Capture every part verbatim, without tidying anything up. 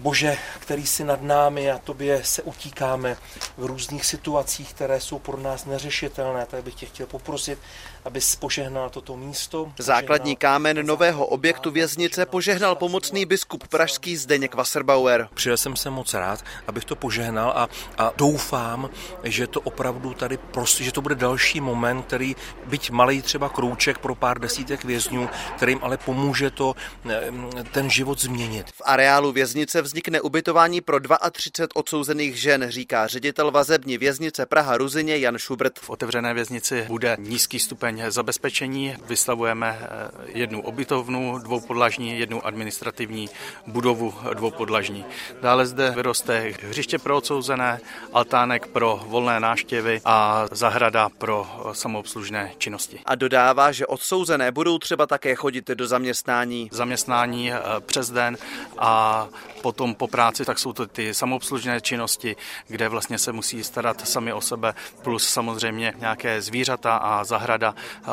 Bože, který jsi nad námi a tobě se utíkáme v různých situacích, které jsou pro nás neřešitelné, tak bych tě chtěl poprosit, abys požehnal toto místo. Základní kámen nového objektu věznice požehnal pomocný biskup pražský Zdeněk Wasserbauer. Přijel jsem se moc rád, abych to požehnal a, a doufám, že to opravdu tady prostě, že to bude další moment, který byť malej třeba krůček pro pár desítek vězňů, kterým ale pomůže to ten život změnit. V areálu věznice vznikne ubytování pro třicet dva odsouzených žen, říká ředitel vazební věznice Praha Ruzyně Jan Schubert. V otevřené věznici bude nízký stupeň zabezpečení. Vystavujeme jednu ubytovnu dvoupodlažní, jednu administrativní budovu dvoupodlažní. Dále zde vyroste hřiště pro odsouzené, altánek pro volné návštěvy a zahrada pro samoobslužné činnosti. A dodává, že odsouzené budou třeba také chodit do zaměstnání. Zaměstnání přes den a potom po práci, tak jsou to ty samoobslužné činnosti, kde vlastně se musí starat sami o sebe, plus samozřejmě nějaké zvířata a zahrada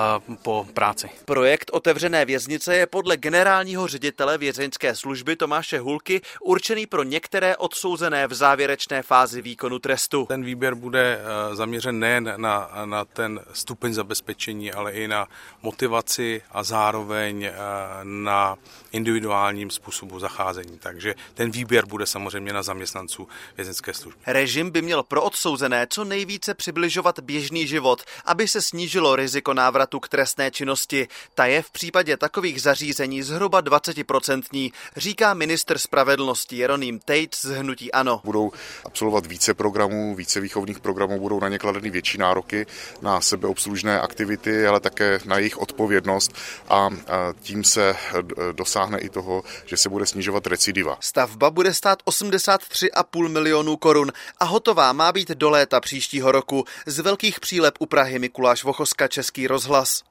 po práci. Projekt otevřené věznice je podle generálního ředitele vězeňské služby Tomáše Hulky určený pro některé odsouzené v závěrečné fázi výkonu trestu. Ten výběr bude zaměřen nejen na, na ten stupeň zabezpečení, ale i na motivaci a zároveň na individuálním způsobu zacházení. Takže ten výběr bude samozřejmě na zaměstnanců vězeňské služby. Režim by měl pro odsouzené co nejvíce přibližovat běžný život, aby se snížilo riziko návratu k trestné činnosti. Ta je v případě takových zařízení zhruba dvacet procent, říká ministr spravedlnosti Jeroným Tejc z hnutí ANO. Budou absolvovat více programů, více výchovných programů, budou na ně kladeny větší nároky na sebeobslužné aktivity, ale také na jejich odpovědnost a tím se dosáhne i toho, že se bude snižovat recidiva. Stavba bude stát osmdesát tři a půl milionů korun a hotová má být do léta příštího roku. Z Velkých Přílep u Prahy Mikuláš Vochoska, Český rozhlas.